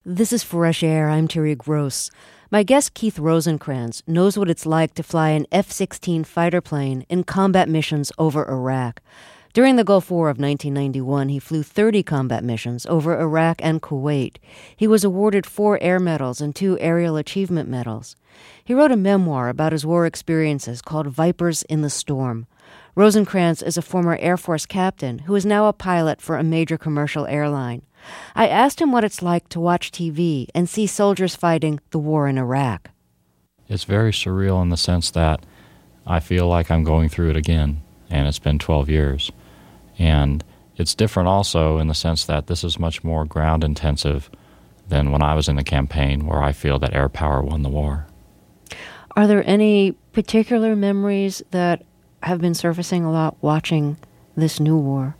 This is Fresh Air. I'm Terry Gross. My guest Keith Rosencrans knows what it's like to fly an F-16 fighter plane in combat missions over Iraq. During the Gulf War of 1991, he flew 30 combat missions over Iraq and Kuwait. He was awarded 4 Air Medals and 2 Aerial Achievement Medals. He wrote a memoir about his war experiences called Vipers in the Storm. Rosencrans is a former Air Force captain who is now a pilot for a major commercial airline. I asked him what it's like to watch TV and see soldiers fighting the war in Iraq. It's very surreal in the sense that I feel like I'm going through it again, and it's been 12 years. And it's different also in the sense that this is much more ground-intensive than when I was in the campaign, where I feel that air power won the war. Are there any particular memories that have been surfacing a lot watching this new war?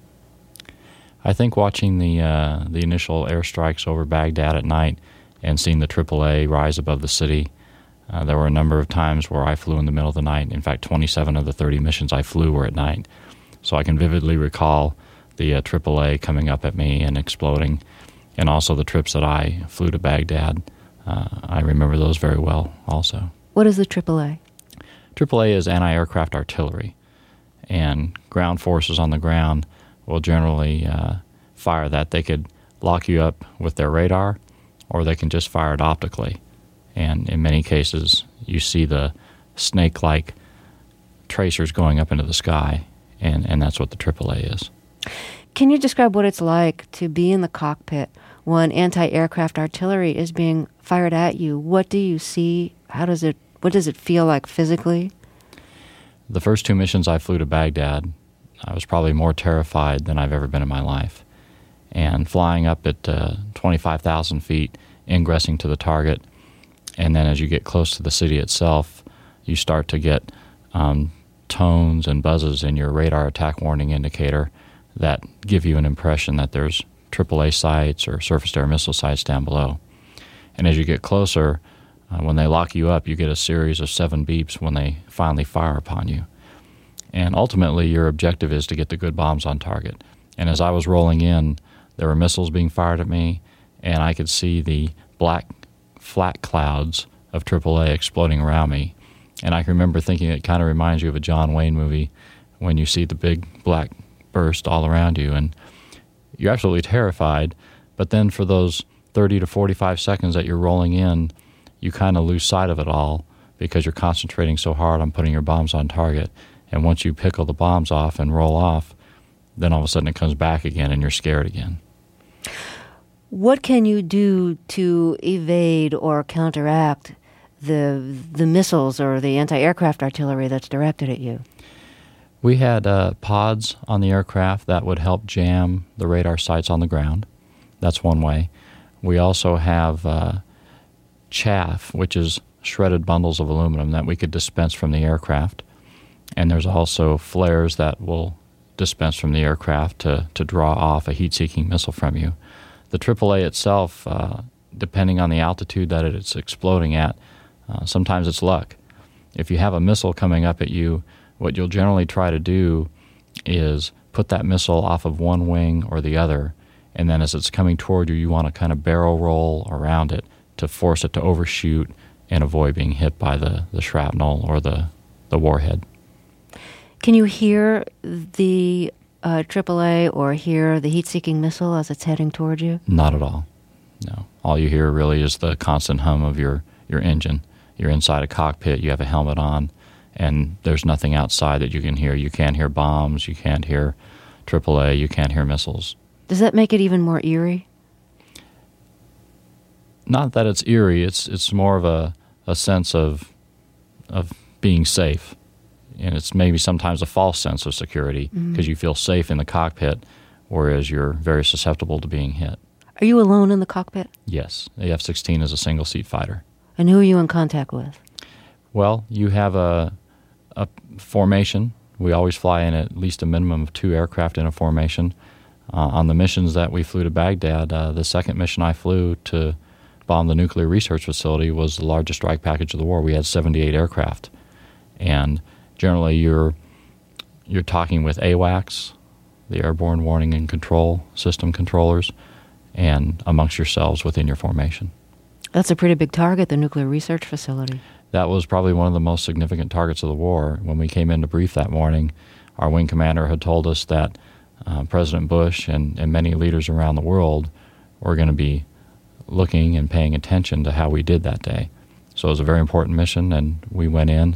I think watching the initial airstrikes over Baghdad at night and seeing the AAA rise above the city, there were a number of times where I flew in the middle of the night. In fact, 27 of the 30 missions I flew were at night. So I can vividly recall the AAA coming up at me and exploding, and also the trips that I flew to Baghdad. I remember those very well also. What is the AAA? AAA is anti-aircraft artillery, and ground forces on the ground will generally fire that. They could lock you up with their radar, or they can just fire it optically. And in many cases, you see the snake-like tracers going up into the sky, and that's what the AAA is. Can you describe what it's like to be in the cockpit when anti-aircraft artillery is being fired at you? What do you see? What does it feel like physically? The first 2 missions I flew to Baghdad, I was probably more terrified than I've ever been in my life. And flying up at 25,000 feet, ingressing to the target, and then as you get close to the city itself, you start to get tones and buzzes in your radar attack warning indicator that give you an impression that there's AAA sites or surface-to-air missile sites down below. And as you get closer, when they lock you up, you get a series of 7 beeps when they finally fire upon you. And ultimately, your objective is to get the good bombs on target. And as I was rolling in, there were missiles being fired at me, and I could see the black, flat clouds of AAA exploding around me. And I can remember thinking it kind of reminds you of a John Wayne movie when you see the big black burst all around you. And you're absolutely terrified, but then for those 30 to 45 seconds that you're rolling in, you kind of lose sight of it all because you're concentrating so hard on putting your bombs on target. And once you pickle the bombs off and roll off, then all of a sudden it comes back again and you're scared again. What can you do to evade or counteract the missiles or the anti-aircraft artillery that's directed at you? We had pods on the aircraft that would help jam the radar sites on the ground. That's one way. We also have chaff, which is shredded bundles of aluminum that we could dispense from the aircraft. And there's also flares that will dispense from the aircraft to draw off a heat-seeking missile from you. The AAA itself, depending on the altitude that it's exploding at, sometimes it's luck. If you have a missile coming up at you, what you'll generally try to do is put that missile off of one wing or the other, and then as it's coming toward you, you want to kind of barrel roll around it to force it to overshoot and avoid being hit by the shrapnel or the warhead. Can you hear the AAA or hear the heat-seeking missile as it's heading toward you? Not at all, no. All you hear really is the constant hum of your engine. You're inside a cockpit, you have a helmet on, and there's nothing outside that you can hear. You can't hear bombs, you can't hear AAA, you can't hear missiles. Does that make it even more eerie? Not that it's eerie, it's more of a sense of being safe. And it's maybe sometimes a false sense of security because you feel safe in the cockpit, whereas you're very susceptible to being hit. Are you alone in the cockpit? Yes. The F-16 is a single-seat fighter. And who are you in contact with? Well, you have a formation. We always fly in at least a minimum of 2 aircraft in a formation. On the missions that we flew to Baghdad, the second mission I flew to bomb the nuclear research facility was the largest strike package of the war. We had 78 aircraft. And generally, you're talking with AWACS, the Airborne Warning and Control System controllers, and amongst yourselves within your formation. That's a pretty big target, the nuclear research facility. That was probably one of the most significant targets of the war. When we came in to brief that morning, our wing commander had told us that President Bush and many leaders around the world were going to be looking and paying attention to how we did that day. So it was a very important mission, and we went in.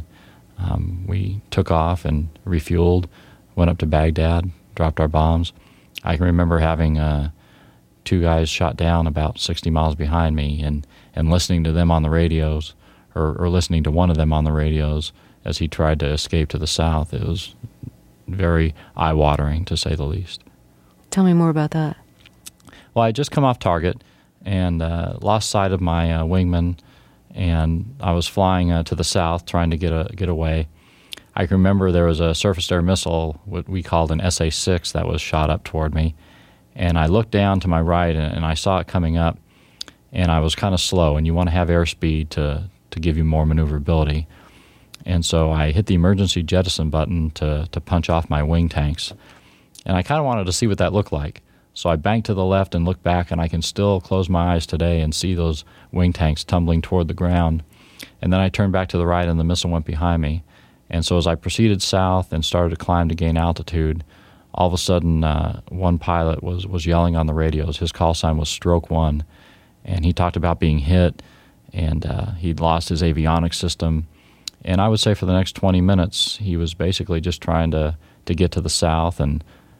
We took off and refueled, went up to Baghdad, dropped our bombs. I can remember having two guys shot down about 60 miles behind me and listening to them on the radios, or listening to one of them on the radios as he tried to escape to the south. It was very eye-watering, to say the least. Tell me more about that. Well, I had just come off target and lost sight of my wingman, and I was flying to the south trying to get away. I can remember there was a surface-to-air missile, what we called an SA-6, that was shot up toward me. And I looked down to my right, and I saw it coming up, and I was kind of slow, and you want to have airspeed to give you more maneuverability. And so I hit the emergency jettison button to punch off my wing tanks. And I kind of wanted to see what that looked like. So I banked to the left and looked back, and I can still close my eyes today and see those wing tanks tumbling toward the ground. And then I turned back to the right, and the missile went behind me. And so as I proceeded south and started to climb to gain altitude, all of a sudden one pilot was yelling on the radios. His call sign was Stroke 1, and he talked about being hit, and he'd lost his avionics system. And I would say for the next 20 minutes, he was basically just trying to get to the south and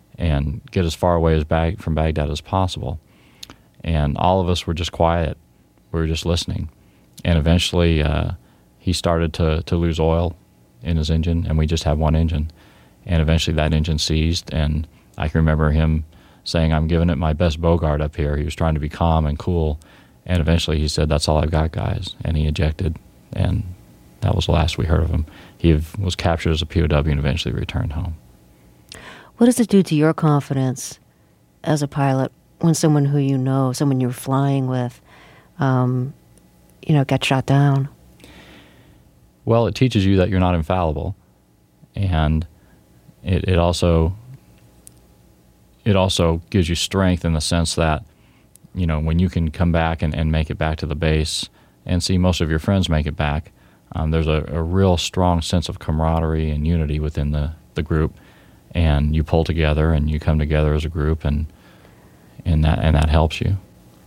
get as far away from Baghdad as possible. And all of us were just quiet. We were just listening. And eventually he started to lose oil in his engine, and we just had one engine. And eventually that engine seized, and I can remember him saying, "I'm giving it my best Bogart up here." He was trying to be calm and cool. And eventually he said, "That's all I've got, guys." And he ejected, and that was the last we heard of him. He was captured as a POW and eventually returned home. What does it do to your confidence as a pilot when someone who you know, someone you're flying with, gets shot down? Well, it teaches you that you're not infallible, and it also gives you strength in the sense that, when you can come back and make it back to the base and see most of your friends make it back, there's a real strong sense of camaraderie and unity within the group, and you pull together and you come together as a group, and that helps you.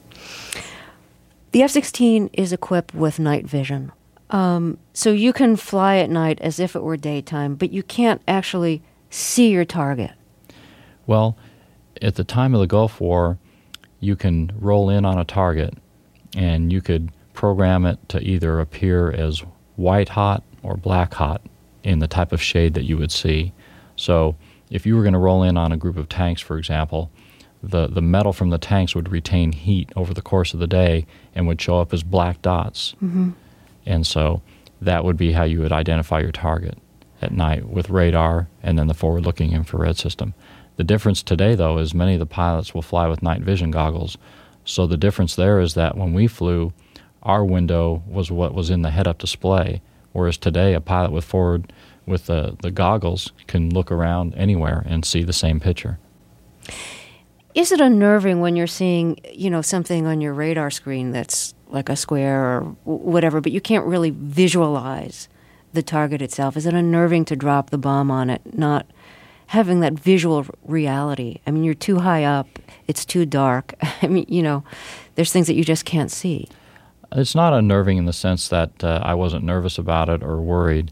The F-16 is equipped with night vision. So you can fly at night as if it were daytime, but you can't actually see your target. Well, at the time of the Gulf War, you can roll in on a target, and you could program it to either appear as white hot or black hot in the type of shade that you would see. So if you were going to roll in on a group of tanks, for example, the metal from the tanks would retain heat over the course of the day and would show up as black dots. Mm-hmm. And so that would be how you would identify your target at night with radar and then the forward-looking infrared system. The difference today, though, is many of the pilots will fly with night vision goggles. So the difference there is that when we flew, our window was what was in the head-up display, whereas today a pilot with the goggles can look around anywhere and see the same picture. Is it unnerving when you're seeing, something on your radar screen that's like a square or whatever, but you can't really visualize the target itself? Is it unnerving to drop the bomb on it, not having that visual reality? I mean, you're too high up, it's too dark. I mean, there's things that you just can't see. It's not unnerving in the sense that I wasn't nervous about it or worried.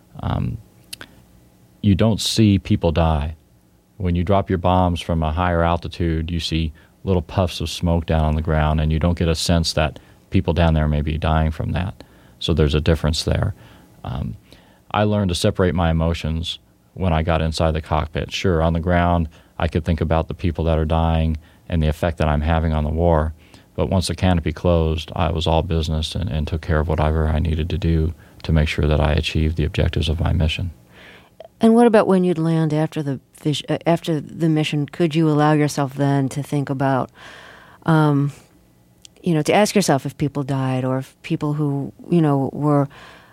You don't see people die. When you drop your bombs from a higher altitude, you see little puffs of smoke down on the ground, and you don't get a sense that people down there may be dying from that. So there's a difference there. I learned to separate my emotions when I got inside the cockpit. Sure, on the ground, I could think about the people that are dying and the effect that I'm having on the war. But once the canopy closed, I was all business and took care of whatever I needed to do to make sure that I achieved the objectives of my mission. And what about when you'd land after the mission? Could you allow yourself then to think about, to ask yourself if people died or if people who, were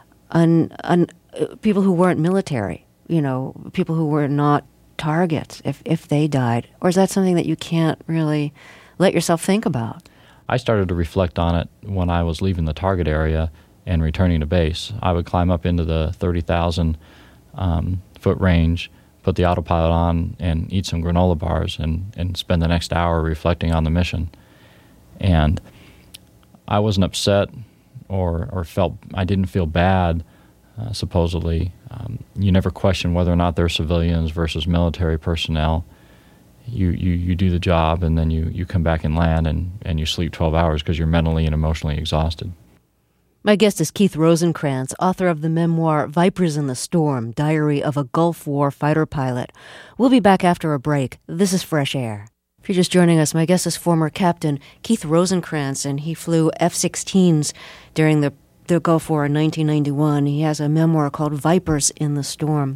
people who weren't military, people who were not targets, if they died? Or is that something that you can't really let yourself think about? I started to reflect on it when I was leaving the target area and returning to base. I would climb up into the 30,000 foot range, put the autopilot on, and eat some granola bars and spend the next hour reflecting on the mission. And I wasn't upset or felt, I didn't feel bad, supposedly. You never question whether or not they're civilians versus military personnel. You do the job, and then you come back and land, and you sleep 12 hours because you're mentally and emotionally exhausted. My guest is Keith Rosenkrantz, author of the memoir Vipers in the Storm, Diary of a Gulf War Fighter Pilot. We'll be back after a break. This is Fresh Air. If you're just joining us, my guest is former Captain Keith Rosenkrantz, and he flew F-16s during the Gulf War in 1991. He has a memoir called Vipers in the Storm.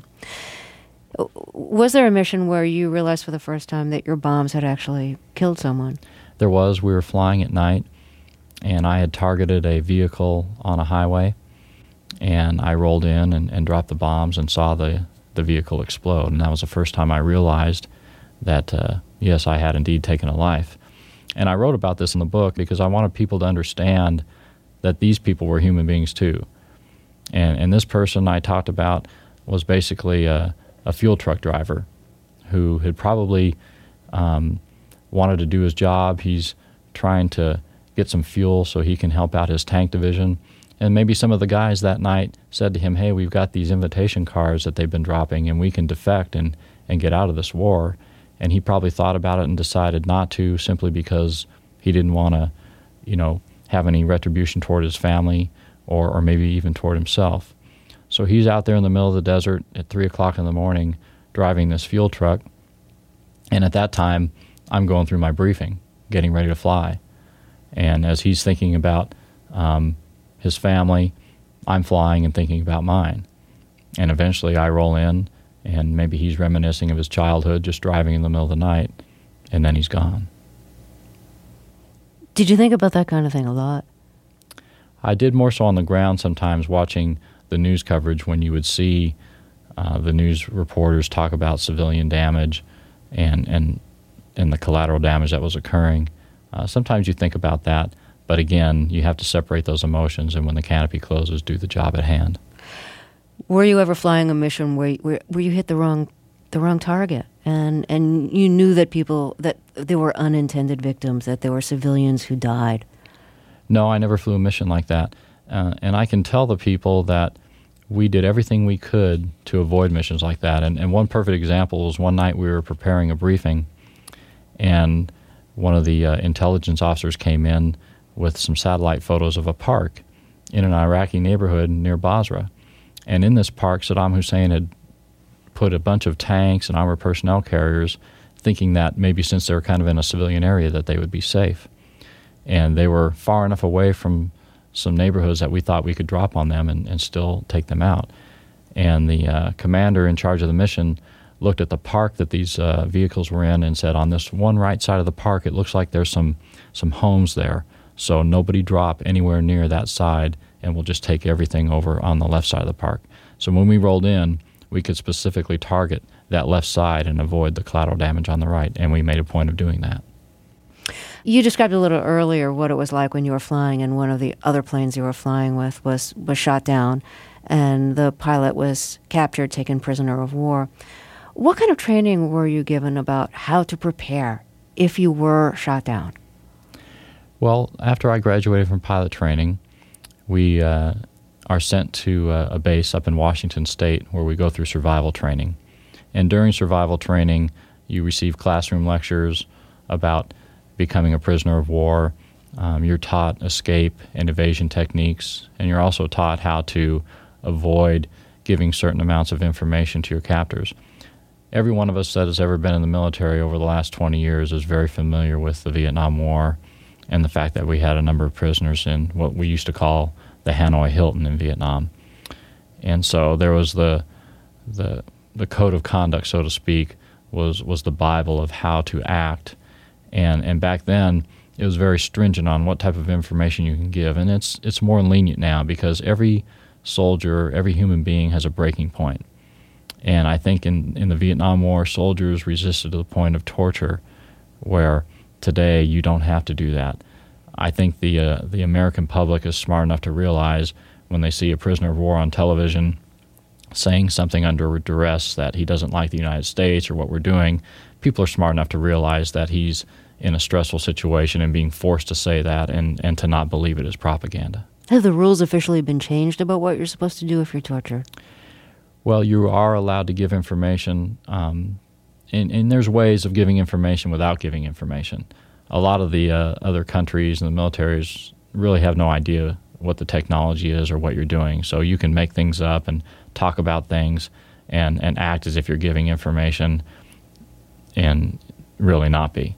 Was there a mission where you realized for the first time that your bombs had actually killed someone? There was. We were flying at night, and I had targeted a vehicle on a highway, and I rolled in and dropped the bombs and saw the vehicle explode. And that was the first time I realized that, yes, I had indeed taken a life. And I wrote about this in the book because I wanted people to understand that these people were human beings too. And this person I talked about was basically a fuel truck driver who had probably wanted to do his job. He's trying to get some fuel so he can help out his tank division. And maybe some of the guys that night said to him, hey, we've got these invitation cards that they've been dropping, and we can defect and get out of this war. And he probably thought about it and decided not to, simply because he didn't want to, have any retribution toward his family or maybe even toward himself. So he's out there in the middle of the desert at 3 o'clock in the morning driving this fuel truck. And at that time, I'm going through my briefing, getting ready to fly. And as he's thinking about his family, I'm flying and thinking about mine. And eventually I roll in, and maybe he's reminiscing of his childhood, just driving in the middle of the night, and then he's gone. Did you think about that kind of thing a lot? I did, more so on the ground sometimes, watching the news coverage when you would see the news reporters talk about civilian damage and the collateral damage that was occurring. Sometimes you think about that, but again, you have to separate those emotions, and when the canopy closes, do the job at hand. Were you ever flying a mission where you hit the wrong target, and you knew that there were unintended victims, that there were civilians who died? No, I never flew a mission like that. And I can tell the people that we did everything we could to avoid missions like that. And one perfect example was one night we were preparing a briefing, and one of the intelligence officers came in with some satellite photos of a park in an Iraqi neighborhood near Basra. And in this park, Saddam Hussein had put a bunch of tanks and armored personnel carriers, thinking that maybe since they were kind of in a civilian area that they would be safe. And they were far enough away from some neighborhoods that we thought we could drop on them and still take them out. And the commander in charge of the mission looked at the park that these vehicles were in and said, on this one right side of the park, it looks like there's some homes there. So nobody drop anywhere near that side, and we'll just take everything over on the left side of the park. So when we rolled in, we could specifically target that left side and avoid the collateral damage on the right, and we made a point of doing that. You described a little earlier what it was like when you were flying, and one of the other planes you were flying with was shot down, and the pilot was captured, taken prisoner of war. What kind of training were you given about how to prepare if you were shot down? Well, after I graduated from pilot training, we are sent to a base up in Washington State where we go through survival training. And during survival training, you receive classroom lectures about becoming a prisoner of war. You're taught escape and evasion techniques, and you're also taught how to avoid giving certain amounts of information to your captors. Every one of us that has ever been in the military over the last 20 years is very familiar with the Vietnam War and the fact that we had a number of prisoners in what we used to call the Hanoi Hilton in Vietnam. And so there was the code of conduct, so to speak, was the Bible of how to act. And back then, it was very stringent on what type of information you can give. And it's more lenient now because every soldier, every human being has a breaking point. And I think in the Vietnam War, soldiers resisted to the point of torture, where today, you don't have to do that. I think the American public is smart enough to realize when they see a prisoner of war on television saying something under duress that he doesn't like the United States or what we're doing, people are smart enough to realize that he's in a stressful situation and being forced to say that and to not believe it as propaganda. Have the rules officially been changed about what you're supposed to do if you're tortured? Well, you are allowed to give information, and there's ways of giving information without giving information. A lot of the other countries and the militaries really have no idea what the technology is or what you're doing. So you can make things up and talk about things and act as if you're giving information and really not be.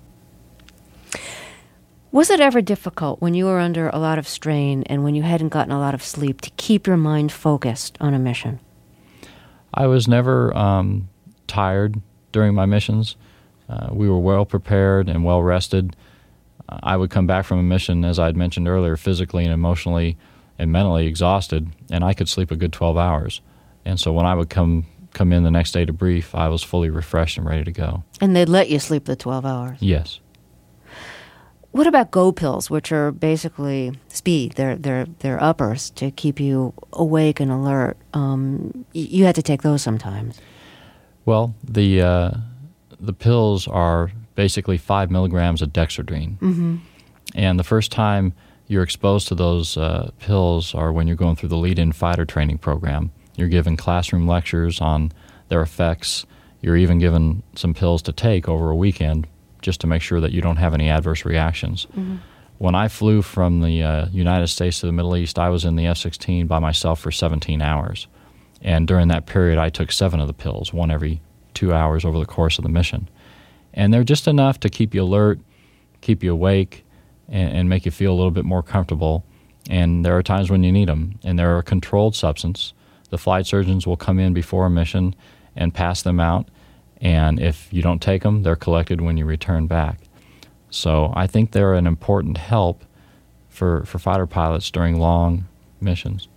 Was it ever difficult when you were under a lot of strain and when you hadn't gotten a lot of sleep to keep your mind focused on a mission? I was never tired during my missions. We were well prepared and well rested. I would come back from a mission, as I had mentioned earlier, physically and emotionally and mentally exhausted, and I could sleep a good 12 hours. And so when I would come in the next day to brief, I was fully refreshed and ready to go. And they'd let you sleep the 12 hours? Yes. What about go pills, which are basically speed? They're uppers to keep you awake and alert. You had to take those sometimes. Well, the pills are basically 5 milligrams of dexedrine. Mm-hmm. And the first time you're exposed to those pills are when you're going through the lead-in fighter training program. You're given classroom lectures on their effects. You're even given some pills to take over a weekend just to make sure that you don't have any adverse reactions. Mm-hmm. When I flew from the United States to the Middle East, I was in the F-16 by myself for 17 hours. And during that period, I took 7 of the pills, one every 2 hours over the course of the mission. And they're just enough to keep you alert, keep you awake, and make you feel a little bit more comfortable. And there are times when you need them. And they're a controlled substance. The flight surgeons will come in before a mission and pass them out. And if you don't take them, they're collected when you return back. So I think they're an important help for fighter pilots during long missions.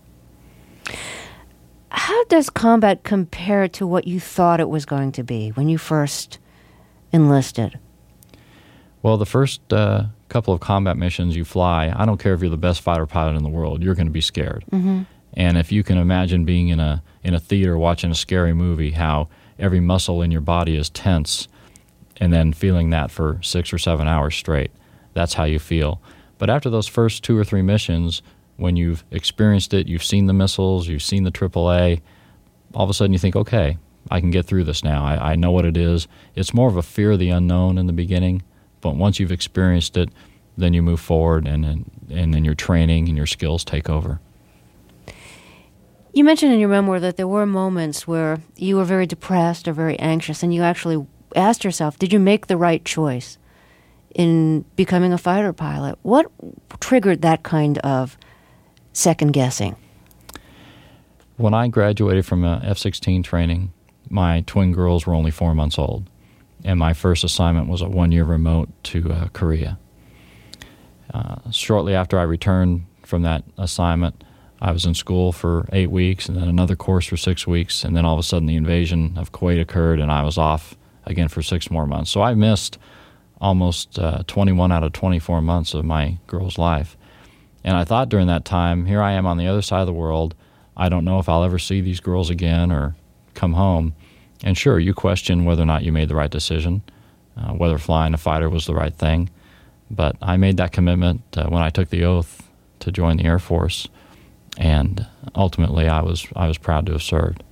How does combat compare to what you thought it was going to be when you first enlisted? Well, the first couple of combat missions you fly, I don't care if you're the best fighter pilot in the world, you're going to be scared. Mm-hmm. And if you can imagine being in a theater watching a scary movie, how every muscle in your body is tense, and then feeling that for 6 or 7 hours straight, that's how you feel. But after those first 2 or 3 missions, when you've experienced it, you've seen the missiles, you've seen the AAA, all of a sudden you think, okay, I can get through this now. I know what it is. It's more of a fear of the unknown in the beginning, but once you've experienced it, then you move forward, and then your training and your skills take over. You mentioned in your memoir that there were moments where you were very depressed or very anxious, and you actually asked yourself, did you make the right choice in becoming a fighter pilot? What triggered that kind of second-guessing? When I graduated from F-16 training, my twin girls were only 4 months old, and my first assignment was a 1-year remote to Korea. Shortly after I returned from that assignment, I was in school for 8 weeks and then another course for 6 weeks, and then all of a sudden the invasion of Kuwait occurred and I was off again for 6 more months. So I missed almost 21 out of 24 months of my girl's life. And I thought during that time, here I am on the other side of the world. I don't know if I'll ever see these girls again or come home. And sure, you question whether or not you made the right decision, whether flying a fighter was the right thing. But I made that commitment when I took the oath to join the Air Force. And ultimately, I was proud to have served.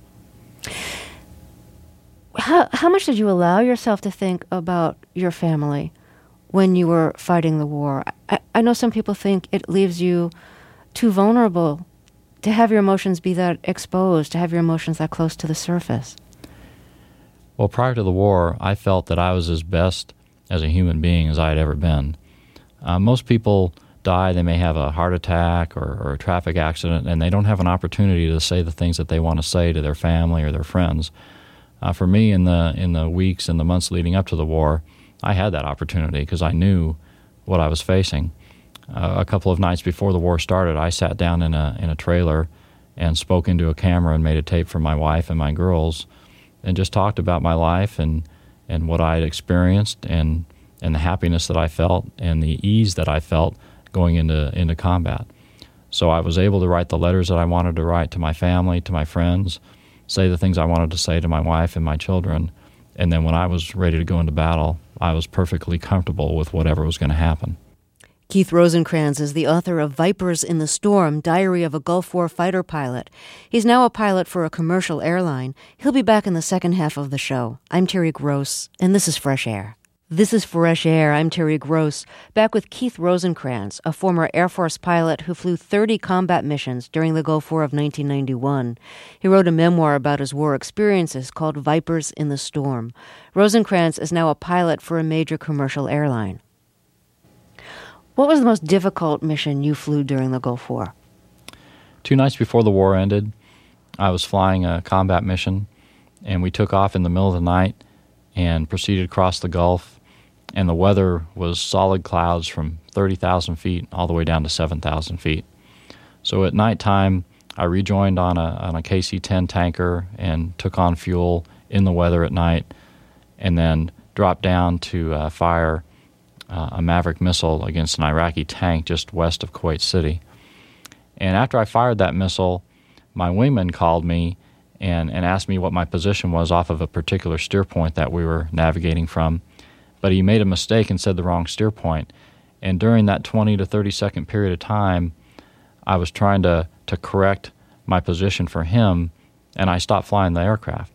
How much did you allow yourself to think about your family when you were fighting the war? I know some people think it leaves you too vulnerable to have your emotions be that exposed, to have your emotions that close to the surface. Well, prior to the war, I felt that I was as best as a human being as I had ever been. Most people die, they may have a heart attack or a traffic accident, and they don't have an opportunity to say the things that they want to say to their family or their friends. For me, in the weeks and the months leading up to the war, I had that opportunity because I knew what I was facing. A couple of nights before the war started, I sat down in a trailer and spoke into a camera and made a tape for my wife and my girls and just talked about my life and what I had experienced and and the happiness that I felt and the ease that I felt going into combat. So I was able to write the letters that I wanted to write to my family, to my friends, say the things I wanted to say to my wife and my children, and then when I was ready to go into battle, I was perfectly comfortable with whatever was going to happen. Keith Rosencrans is the author of Vipers in the Storm, Diary of a Gulf War Fighter Pilot. He's now a pilot for a commercial airline. He'll be back in the second half of the show. I'm Terry Gross, and this is Fresh Air. This is Fresh Air. I'm Terry Gross, back with Keith Rosencrans, a former Air Force pilot who flew 30 combat missions during the Gulf War of 1991. He wrote a memoir about his war experiences called Vipers in the Storm. Rosencrans is now a pilot for a major commercial airline. What was the most difficult mission you flew during the Gulf War? 2 nights before the war ended, I was flying a combat mission, and we took off in the middle of the night and proceeded across the Gulf, and the weather was solid clouds from 30,000 feet all the way down to 7,000 feet. So at nighttime, I rejoined on a KC-10 tanker and took on fuel in the weather at night, and then dropped down to fire a Maverick missile against an Iraqi tank just west of Kuwait City. And after I fired that missile, my wingman called me and asked me what my position was off of a particular steer point that we were navigating from. But he made a mistake and said the wrong steer point. And during that 20 to 30 second period of time, I was trying to correct my position for him, and I stopped flying the aircraft.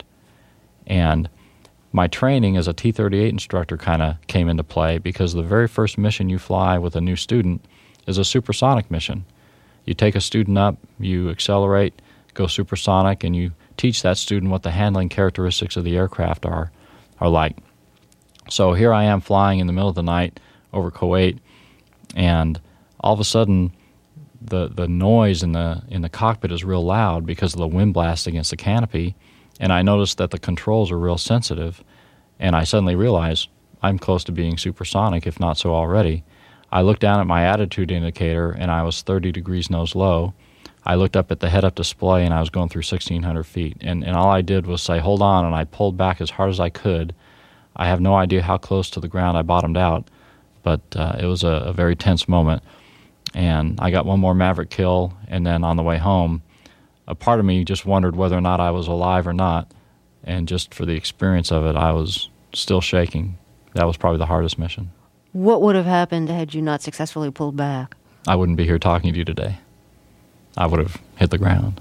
And my training as a T-38 instructor kind of came into play, because the very first mission you fly with a new student is a supersonic mission. You take a student up, you accelerate, go supersonic, and you teach that student what the handling characteristics of the aircraft are like. So here I am flying in the middle of the night over Kuwait, and all of a sudden the noise in the cockpit is real loud because of the wind blast against the canopy. And I noticed that the controls are real sensitive, and I suddenly realized I'm close to being supersonic, if not so already. I looked down at my attitude indicator, and I was 30 degrees nose low. I looked up at the head-up display, and I was going through 1,600 feet. And all I did was say, hold on, and I pulled back as hard as I could. I have no idea how close to the ground I bottomed out, but it was a very tense moment. And I got one more Maverick kill, and then on the way home, a part of me just wondered whether or not I was alive or not, and just for the experience of it, I was still shaking. That was probably the hardest mission. What would have happened had you not successfully pulled back? I wouldn't be here talking to you today. I would have hit the ground.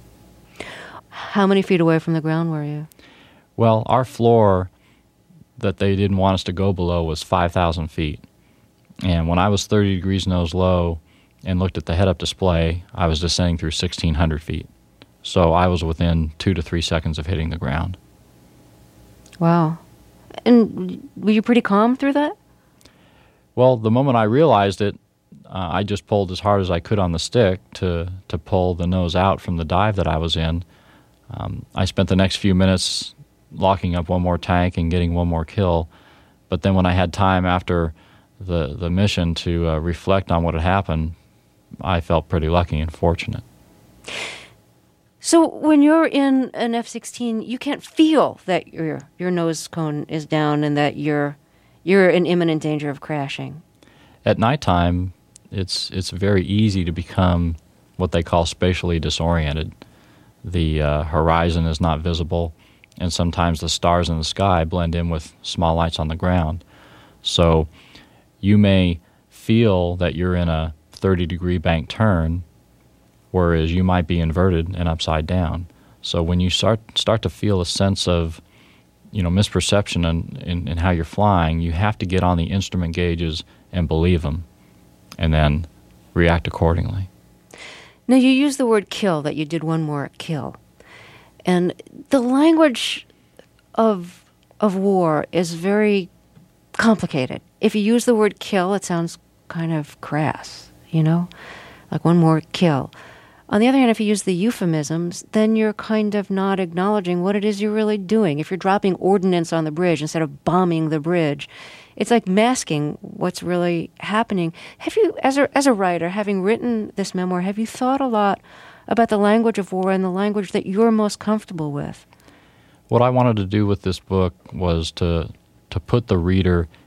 How many feet away from the ground were you? Well, our floor that they didn't want us to go below was 5,000 feet. And when I was 30 degrees nose low and looked at the head-up display, I was descending through 1,600 feet. So I was within 2 to 3 seconds of hitting the ground. Wow. And were you pretty calm through that? Well, the moment I realized it, I just pulled as hard as I could on the stick to pull the nose out from the dive that I was in. I spent the next few minutes locking up one more tank and getting one more kill. But then when I had time after the mission to reflect on what had happened, I felt pretty lucky and fortunate. So when you're in an F-16, you can't feel that your nose cone is down and that you're in imminent danger of crashing. At nighttime, it's very easy to become what they call spatially disoriented. The horizon is not visible, and sometimes the stars in the sky blend in with small lights on the ground. So you may feel that you're in a 30-degree bank turn, whereas you might be inverted and upside down. So when you start to feel a sense of, misperception in how you're flying, you have to get on the instrument gauges and believe them, and then react accordingly. Now, you use the word kill, that you did one more kill. And the language of war is very complicated. If you use the word kill, it sounds kind of crass, like one more kill. On the other hand, if you use the euphemisms, then you're kind of not acknowledging what it is you're really doing. If you're dropping ordnance on the bridge instead of bombing the bridge, it's like masking what's really happening. Have you, as a writer, having written this memoir, have you thought a lot about the language of war and the language that you're most comfortable with? What I wanted to do with this book was to put the reader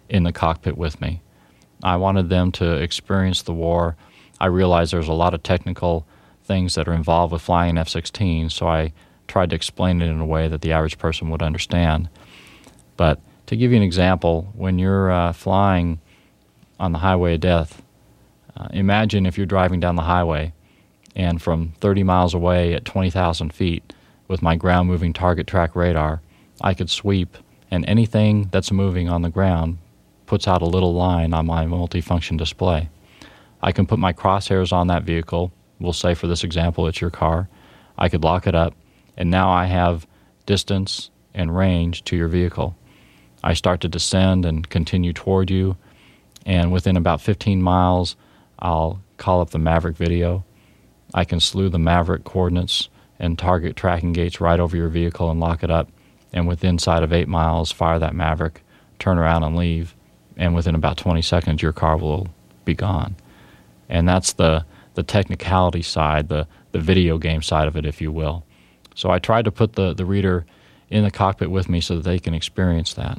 in the cockpit with me. I wanted them to experience the war. I realized there's a lot of technical things that are involved with flying an F-16, so I tried to explain it in a way that the average person would understand. But to give you an example, when you're flying on the highway of death, imagine if you're driving down the highway and from 30 miles away at 20,000 feet with my ground-moving target track radar, I could sweep, and anything that's moving on the ground puts out a little line on my multifunction display. I can put my crosshairs on that vehicle. We'll say for this example it's your car. I could lock it up, and now I have distance and range to your vehicle. I start to descend and continue toward you, and within about 15 miles, I'll call up the Maverick video. I can slew the Maverick coordinates and target tracking gates right over your vehicle and lock it up, and within inside of 8 miles, fire that Maverick, turn around and leave, and within about 20 seconds, your car will be gone. And that's the technicality side, the video game side of it, if you will. So I tried to put the reader in the cockpit with me so that they can experience that.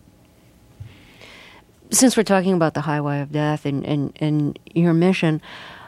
Since we're talking about the highway of death and your mission,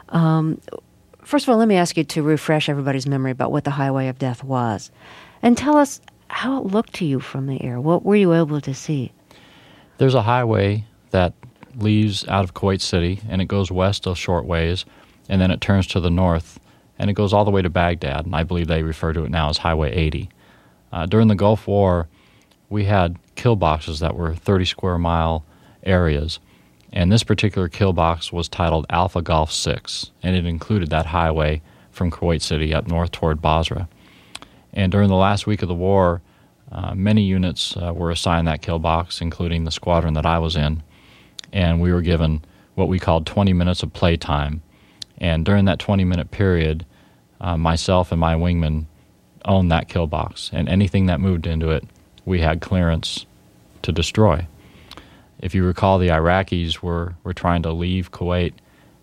first of all, let me ask you to refresh everybody's memory about what the highway of death was. And tell us how it looked to you from the air. What were you able to see? There's a highway that leaves out of Kuwait City, and it goes west a short ways, and then it turns to the north, and it goes all the way to Baghdad, and I believe they refer to it now as Highway 80. During the Gulf War, we had kill boxes that were 30 square mile areas, and this particular kill box was titled Alpha Golf 6, and it included that highway from Kuwait City up north toward Basra. And during the last week of the war, many units were assigned that kill box, including the squadron that I was in, and we were given what we called 20 minutes of playtime. And during that 20-minute period, myself and my wingman owned that kill box, and anything that moved into it, we had clearance to destroy. If you recall, the Iraqis were trying to leave Kuwait,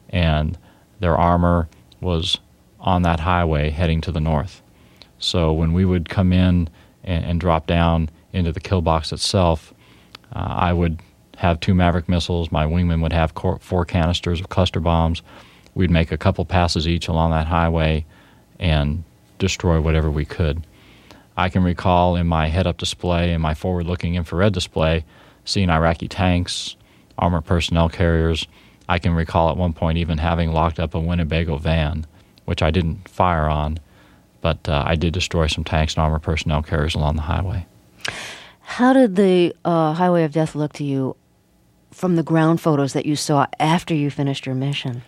and their armor was on that highway heading to the north. So when we would come in and drop down into the kill box itself, I would have 2 Maverick missiles. My wingman would have 4 canisters of cluster bombs. We'd make a couple passes each along that highway and destroy whatever we could. I can recall in my head-up display and my forward-looking infrared display seeing Iraqi tanks, armored personnel carriers. I can recall at one point even having locked up a Winnebago van, which I didn't fire on, but I did destroy some tanks and armored personnel carriers along the highway. How did the Highway of Death look to you from the ground photos that you saw after you finished your mission?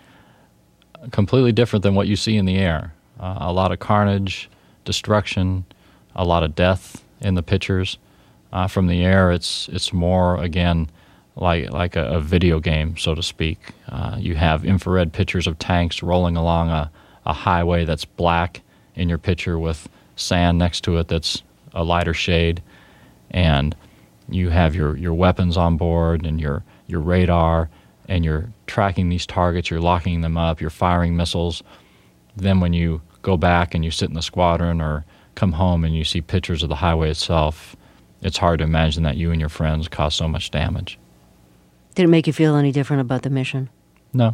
Completely different than what you see in the air. A lot of carnage, destruction, a lot of death in the pictures. From the air, it's more, again, like a video game, so to speak. You have infrared pictures of tanks rolling along a highway that's black in your picture with sand next to it that's a lighter shade. And you have your weapons on board and your radar, and you're tracking these targets, you're locking them up, you're firing missiles. Then when you go back and you sit in the squadron or come home and you see pictures of the highway itself, it's hard to imagine that you and your friends caused so much damage. Did it make you feel any different about the mission? No.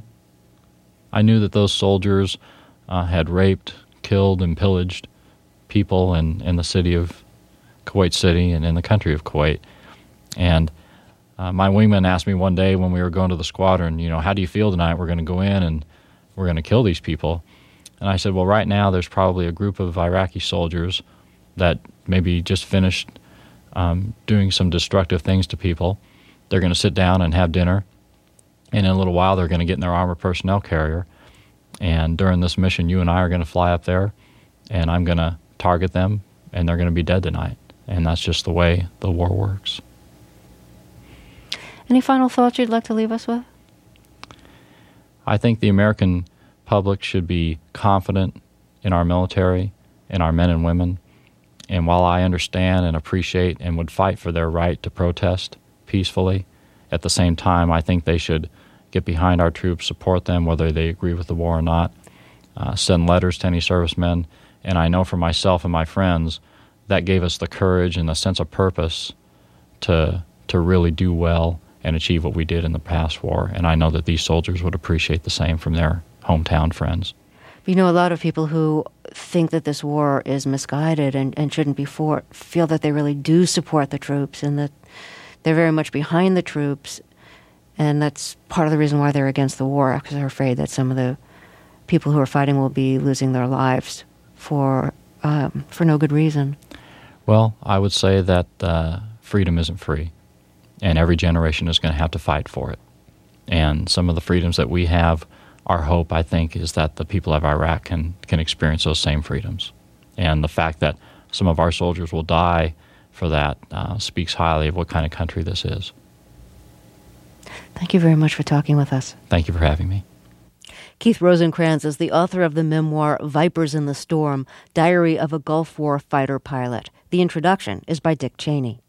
I knew that those soldiers had raped, killed, and pillaged people in the city of Kuwait City and in the country of Kuwait. And my wingman asked me one day when we were going to the squadron, how do you feel tonight? We're going to go in and we're going to kill these people. And I said, well, right now there's probably a group of Iraqi soldiers that maybe just finished doing some destructive things to people. They're going to sit down and have dinner, and in a little while they're going to get in their armored personnel carrier. And during this mission, you and I are going to fly up there, and I'm going to target them, and they're going to be dead tonight. And that's just the way the war works. Any final thoughts you'd like to leave us with? I think the American public should be confident in our military, in our men and women. And while I understand and appreciate and would fight for their right to protest peacefully, at the same time, I think they should get behind our troops, support them, whether they agree with the war or not, send letters to any servicemen. And I know for myself and my friends, that gave us the courage and the sense of purpose to really do well and achieve what we did in the past war. And I know that these soldiers would appreciate the same from their hometown friends. You know, a lot of people who think that this war is misguided and shouldn't be fought feel that they really do support the troops and that they're very much behind the troops. And that's part of the reason why they're against the war, because they're afraid that some of the people who are fighting will be losing their lives for no good reason. Well, I would say that freedom isn't free, and every generation is going to have to fight for it. And some of the freedoms that we have, our hope, I think, is that the people of Iraq can experience those same freedoms. And the fact that some of our soldiers will die for that speaks highly of what kind of country this is. Thank you very much for talking with us. Thank you for having me. Keith Rosencrans is the author of the memoir Vipers in the Storm, Diary of a Gulf War Fighter Pilot. The introduction is by Dick Cheney.